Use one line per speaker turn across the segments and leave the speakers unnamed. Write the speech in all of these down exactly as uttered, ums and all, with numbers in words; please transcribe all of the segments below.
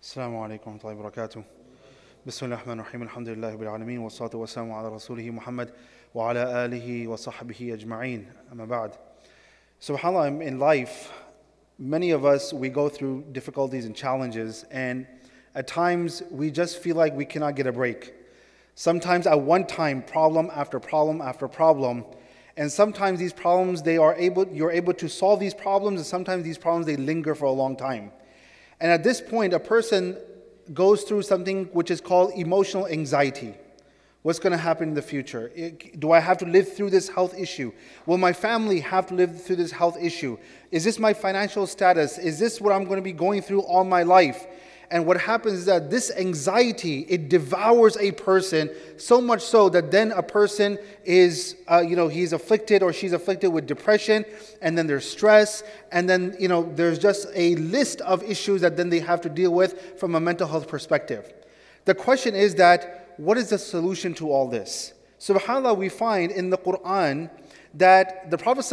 Assalamu alaikum wa rahmatullahi wa barakatuh. Bismillahir Rahmanir Rahim. Alhamdulillahi Rabbil Alameen. Wa salatu wa salamu ala Rasulihi Muhammad wa ala alihi wa sahbihi ajma'een. Amma ba'd. SubhanAllah, in life, many of us, we go through difficulties and challenges, and at times we just feel like we cannot get a break. Sometimes at one time, problem after problem after problem, and sometimes these problems, they are able, you're able to solve these problems, and sometimes these problems, they linger for a long time. And at this point, a person goes through something which is called emotional anxiety. What's going to happen in the future? Do I have to live through this health issue? Will my family have to live through this health issue? Is this my financial status? Is this what I'm going to be going through all my life? And what happens is that this anxiety, it devours a person so much so that then a person is, uh, you know, he's afflicted or she's afflicted with depression, and then there's stress, and then, you know, there's just a list of issues that then they have to deal with from a mental health perspective. The question is that, what is the solution to all this? SubhanAllah, we find in the Quran that the Prophet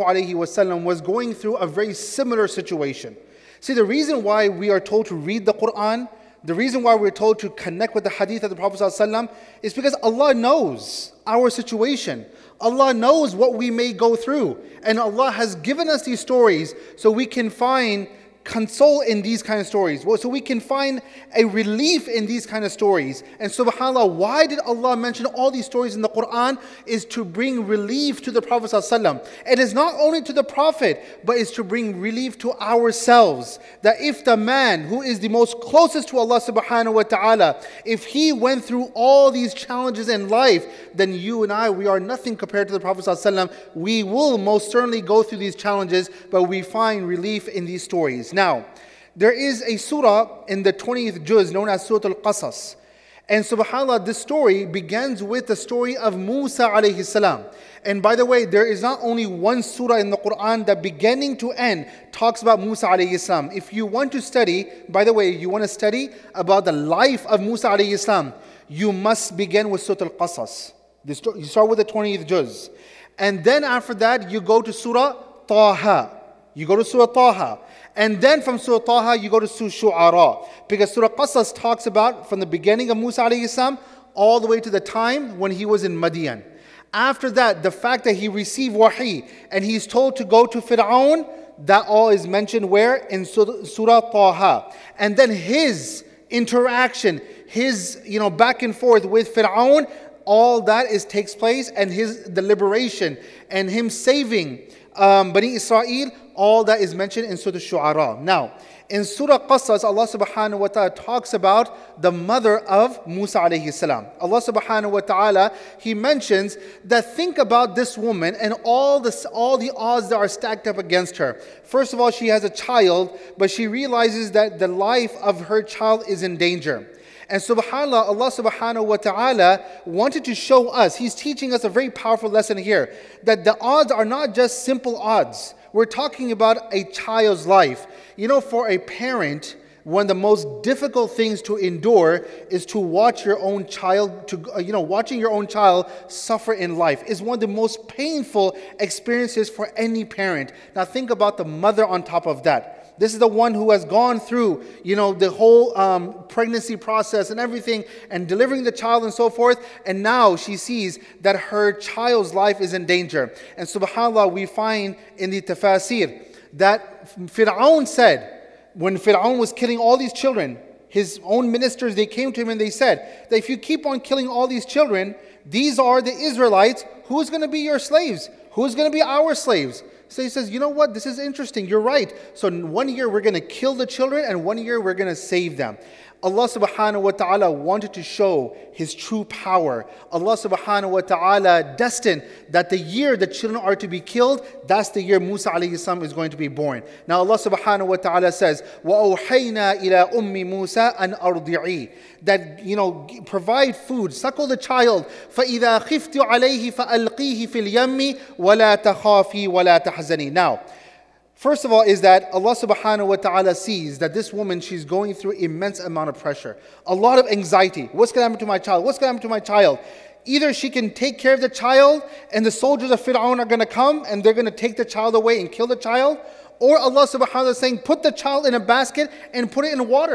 ﷺ was going through a very similar situation. See, the reason why we are told to read the Quran, the reason why we're told to connect with the hadith of the Prophet ﷺ is because Allah knows our situation. Allah knows what we may go through. And Allah has given us these stories so we can find console in these kind of stories. So we can find a relief in these kind of stories. And subhanAllah, why did Allah mention all these stories in the Quran? Is to bring relief to the Prophet ﷺ. It is not only to the Prophet, but it's to bring relief to ourselves. That if the man who is the most closest to Allah subhanahu wa ta'ala, if he went through all these challenges in life, then you and I, we are nothing compared to the Prophet ﷺ. We will most certainly go through these challenges, but we find relief in these stories. Now, there is a surah in the twentieth juz known as Surah Al-Qasas. And subhanAllah, this story begins with the story of Musa alayhi salam. And by the way, there is not only one surah in the Quran that beginning to end talks about Musa alayhi salam. If you want to study, by the way, you want to study about the life of Musa alayhi salam, you must begin with Surah Al-Qasas. You start with the twentieth juz. And then after that, you go to Surah Taha. You go to Surah Taha. And then from Surah Taha, you go to Surah Shu'ara. Because Surah Qasas talks about from the beginning of Musa alayhi salam all the way to the time when he was in Madian. After that, the fact that he received wahi and he's told to go to Fir'aun, that all is mentioned where? In Surah Taha. And then his interaction, his, you know, back and forth with Fir'aun, all that is takes place, and his the liberation and him saving um, Bani Israel, all that is mentioned in Surah Shu'ara. Now, in Surah Qasas, Allah subhanahu wa ta'ala talks about the mother of Musa alayhi salam. Allah subhanahu wa ta'ala, He mentions that think about this woman and all the, all the odds that are stacked up against her. First of all, she has a child, but she realizes that the life of her child is in danger. And subhanAllah, Allah subhanahu wa ta'ala wanted to show us, He's teaching us a very powerful lesson here, that the odds are not just simple odds. We're talking about a child's life. You know, for a parent, one of the most difficult things to endure is to watch your own child, to you know, watching your own child suffer in life is one of the most painful experiences for any parent. Now think about the mother on top of that. This is the one who has gone through, you know, the whole um, pregnancy process and everything, and delivering the child and so forth. And now she sees that her child's life is in danger. And subhanAllah, we find in the tafasir that Fir'aun said, when Fir'aun was killing all these children, his own ministers, they came to him and they said that if you keep on killing all these children, these are the Israelites. Who's going to be your slaves? Who's going to be our slaves? So he says, you know what, this is interesting, you're right. So in one year we're going to kill the children, and one year we're going to save them. Allah subhanahu wa ta'ala wanted to show His true power. Allah subhanahu wa ta'ala destined that the year the children are to be killed, that's the year Musa alayhi salam is going to be born. Now Allah subhanahu wa ta'ala says, وَأَوْحَيْنَا إِلَىٰ أُمِّ مُوسَىٰ أَنْ أَرْضِعِي, that, you know, provide food, suckle the child. فَإِذَا خِفْتُ عَلَيْهِ فَأَلْقِيهِ فِي الْيَمِّ وَلَا تَخَافِي وَلَا تَحْزَنِي. Now, first of all is that Allah subhanahu wa ta'ala sees that this woman, she's going through immense amount of pressure. A lot of anxiety. What's going to happen to my child? What's going to happen to my child? Either she can take care of the child and the soldiers of Fir'aun are going to come and they're going to take the child away and kill the child. Or Allah subhanahu wa ta'ala is saying, put the child in a basket and put it in water.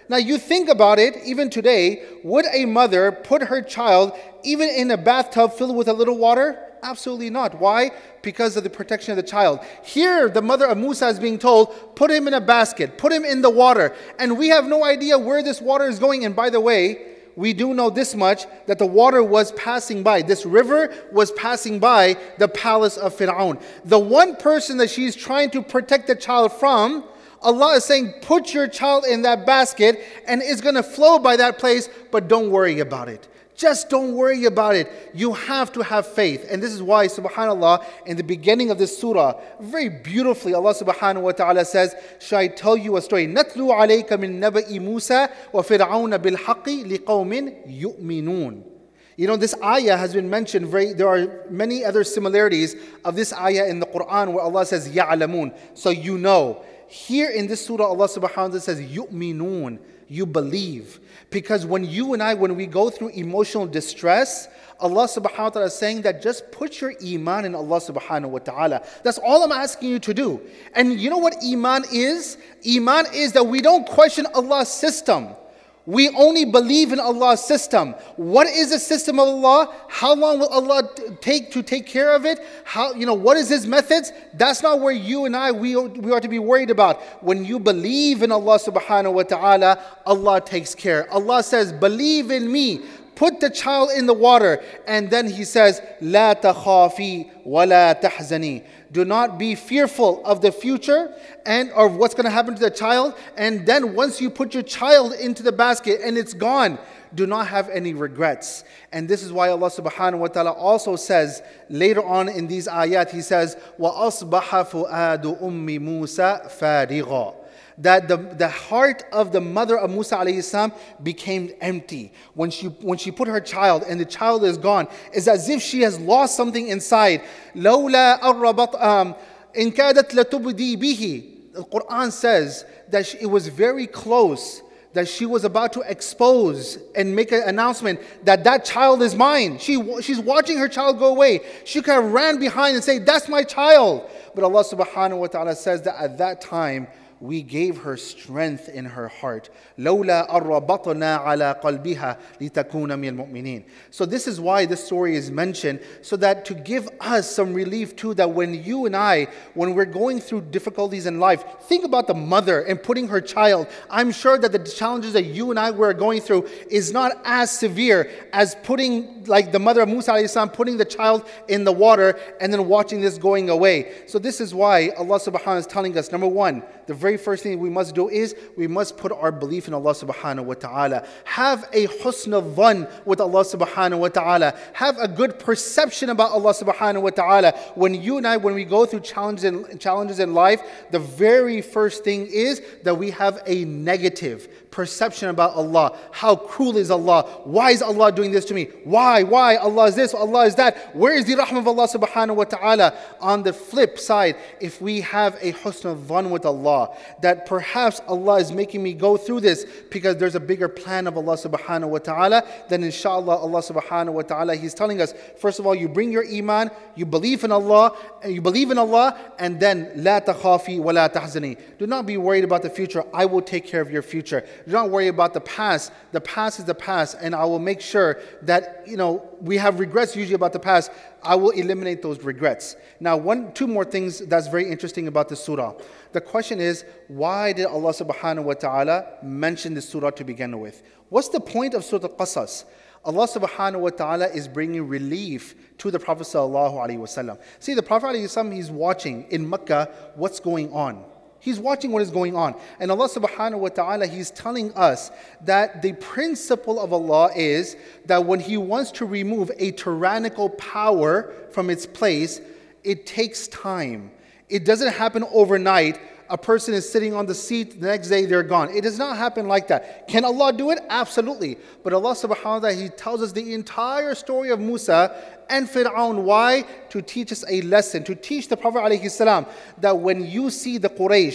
Now you think about it, even today, would a mother put her child even in a bathtub filled with a little water? Absolutely not. Why? Because of the protection of the child. Here, the mother of Musa is being told, put him in a basket, put him in the water. And we have no idea where this water is going. And by the way, we do know this much, that the water was passing by. This river was passing by the palace of Fir'aun. The one person that she's trying to protect the child from, Allah is saying, put your child in that basket and it's going to flow by that place, but don't worry about it. Just don't worry about it. You have to have faith. And this is why, subhanAllah, in the beginning of this surah, very beautifully, Allah subhanahu wa ta'ala says, shall I tell you a story? نَتْلُو عَلَيْكَ مِن نَبَإِ مُوسَى وَفِرْعَوْنَ بِالْحَقِّ لِقَوْمٍ يُؤْمِنُونَ. You know, this ayah has been mentioned, very, there are many other similarities of this ayah in the Quran where Allah says, يَعْلَمُونَ. So you know. Here in this surah, Allah subhanahu wa ta'ala says, يُؤْمِنُونَ. You believe. Because when you and I, when we go through emotional distress, Allah subhanahu wa ta'ala is saying that just put your iman in Allah subhanahu wa ta'ala. That's all I'm asking you to do. And you know what iman is? Iman is that we don't question Allah's system. We only believe in Allah's system. What is the system of Allah? How long will Allah take to take care of it? How, you know, what is His methods? That's not where you and I, we, we ought to be worried about. When you believe in Allah subhanahu wa ta'ala, Allah takes care. Allah says, believe in me. Put the child in the water. And then He says, لا تخافي ولا تحزني. Do not be fearful of the future and or what's going to happen to the child. And then once you put your child into the basket and it's gone, do not have any regrets. And this is why Allah subhanahu wa ta'ala also says later on in these ayat, He says, وَأَصْبَحَ فُؤَادُ أُمِّ مُوسَى فَارِغًا. That the, the heart of the mother of Musa alayhi salam became empty. When she, when she put her child and the child is gone, it's as if she has lost something inside. لَوْلَا أَرَّبَطْ إِنْ كَادَتْ لَتُبْدِي بِهِ. The Quran says that she, it was very close, that she was about to expose and make an announcement that that child is mine. She, she's watching her child go away. She could have ran behind and say, that's my child. But Allah subhanahu wa ta'ala says that at that time, we gave her strength in her heart. لَوْلَا أَرَّبَطْنَا عَلَىٰ قَلْبِهَا لِتَكُونَ مِنَ الْمُؤْمِنِينَ. So this is why this story is mentioned, so that to give us some relief too, that when you and I, when we're going through difficulties in life, think about the mother and putting her child. I'm sure that the challenges that you and I were going through is not as severe as putting, like the mother of Musa alayhi salam, putting the child in the water and then watching this going away. So this is why Allah subhanahu wa ta'ala is telling us, number one, the very first thing we must do is we must put our belief in Allah subhanahu wa ta'ala. Have a husn al-dhan with Allah subhanahu wa ta'ala. Have a good perception about Allah subhanahu wa ta'ala. When you and I, when we go through challenges in, challenges in life, the very first thing is that we have a negative perception about Allah. How cruel is Allah? Why is Allah doing this to me? Why? Why? Allah is this, Allah is that. Where is the rahmah of Allah subhanahu wa ta'ala? On the flip side, if we have a husn al-dhan with Allah, that perhaps Allah is making me go through this because there's a bigger plan of Allah subhanahu wa ta'ala, then inshallah Allah subhanahu wa ta'ala, He's telling us, first of all, you bring your iman, you believe in Allah, and you believe in Allah, and then la takhafi wa la tahzani. Do not be worried about the future. I will take care of your future. Do not worry about the past. The past is the past, and I will make sure that, you know, we have regrets usually about the past. I will eliminate those regrets. Now, one, two more things that's very interesting about this surah. The question is, why did Allah subhanahu wa ta'ala mention this surah to begin with? What's the point of Surah Al-Qasas? Allah subhanahu wa ta'ala is bringing relief to the Prophet sallallahu alaihi wasallam. See, the Prophet alaihi wasallam, he's watching in Mecca what's going on. He's watching what is going on. And Allah subhanahu wa ta'ala, He's telling us that the principle of Allah is that when He wants to remove a tyrannical power from its place, it takes time. It doesn't happen overnight. A person is sitting on the seat, the next day they're gone. It does not happen like that. Can Allah do it? Absolutely. But Allah subhanahu wa ta'ala, He tells us the entire story of Musa and Fir'aun. Why? To teach us a lesson. To teach the Prophet alayhi salam that when you see the Quraysh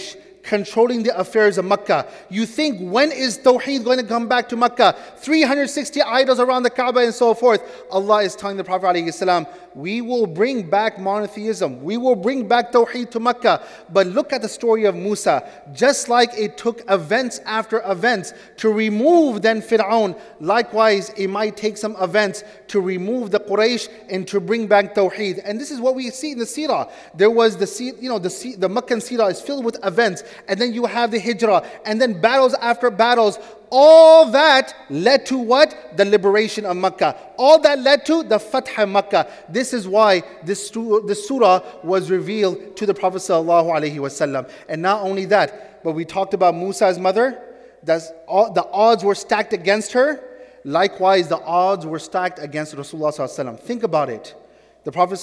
controlling the affairs of Makkah. You think, when is Tawheed going to come back to Makkah? three hundred sixty idols around the Kaaba and so forth. Allah is telling the Prophet ﷺ, we will bring back monotheism. We will bring back Tawheed to Makkah. But look at the story of Musa. Just like it took events after events to remove then Fir'aun, likewise it might take some events to remove the Quraysh and to bring back Tawheed. And this is what we see in the Seerah. There was the, you know, the, the Meccan Seerah is filled with events, and then you have the Hijrah, and then battles after battles. All that led to what? The liberation of Makkah. All that led to the Fath Makkah. This is why this, this surah was revealed to the Prophet ﷺ. And not only that, but we talked about Musa's mother. That's all, the odds were stacked against her. Likewise, the odds were stacked against Rasulullah ﷺ. Think about it. The Prophet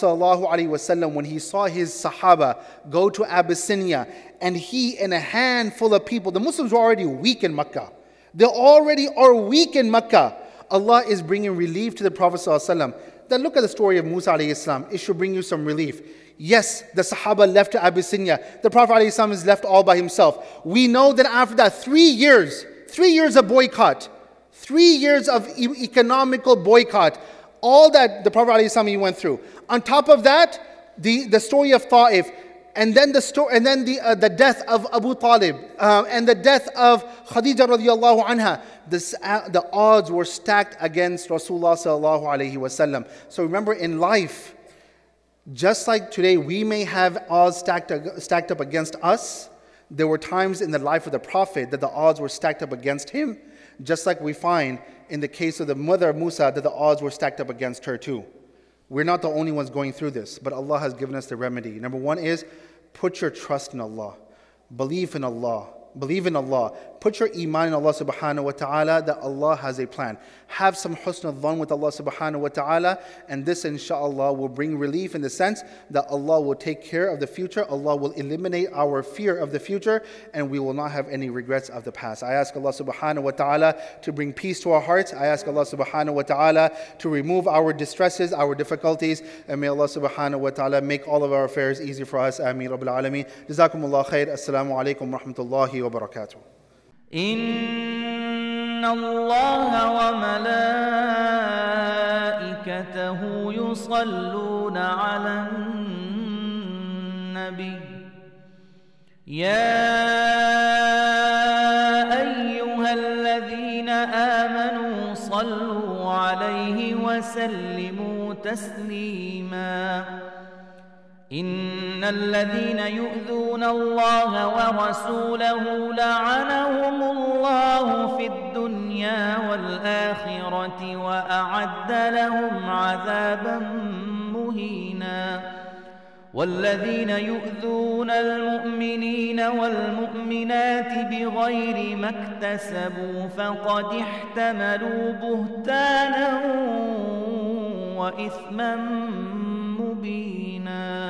ﷺ, when he saw his Sahaba go to Abyssinia, and he and a handful of people, the Muslims were already weak in Makkah. They already are weak in Makkah. Allah is bringing relief to the Prophet ﷺ. Then look at the story of Musa alayhi salam. It should bring you some relief. Yes, the Sahaba left to Abyssinia. The Prophet alayhi salam is left all by himself. We know that after that, three years, three years of boycott, three years of e- economical boycott, all that the Prophet alayhi salam he went through. On top of that, the, the story of Ta'if, and then the story, and then the uh, the death of Abu Talib, uh, and the death of Khadija radiallahu anha. This, uh, the odds were stacked against Rasulullah sallallahu alaihi wasallam. So remember, in life, just like today, we may have odds stacked stacked up against us. There were times in the life of the Prophet that the odds were stacked up against him, just like we find in the case of the mother of Musa that the odds were stacked up against her too. We're not the only ones going through this, but Allah has given us the remedy. Number one is, put your trust in Allah. Believe in Allah. Believe in Allah. Put your iman in Allah subhanahu wa ta'ala that Allah has a plan. Have some husn al-dhan with Allah subhanahu wa ta'ala, and this inshaAllah will bring relief in the sense that Allah will take care of the future. Allah will eliminate our fear of the future, and we will not have any regrets of the past. I ask Allah subhanahu wa ta'ala to bring peace to our hearts. I ask Allah subhanahu wa ta'ala to remove our distresses, our difficulties, and may Allah subhanahu wa ta'ala make all of our affairs easy for us. Ameen Rabbil Alameen. Jazakumullah khair. Assalamu alaikum wa rahmatullahi wa barakatuh.
إن الله وملائكته يصلون على النبي يا أيها الذين آمنوا صلوا عليه وسلموا تسليما إن الذين يؤذون الله ورسوله لعنهم الله في الدنيا والآخرة وأعد لهم عذابا مهينا والذين يؤذون المؤمنين والمؤمنات بغير ما اكتسبوا فقد احتملوا بهتانا وإثما مبينا.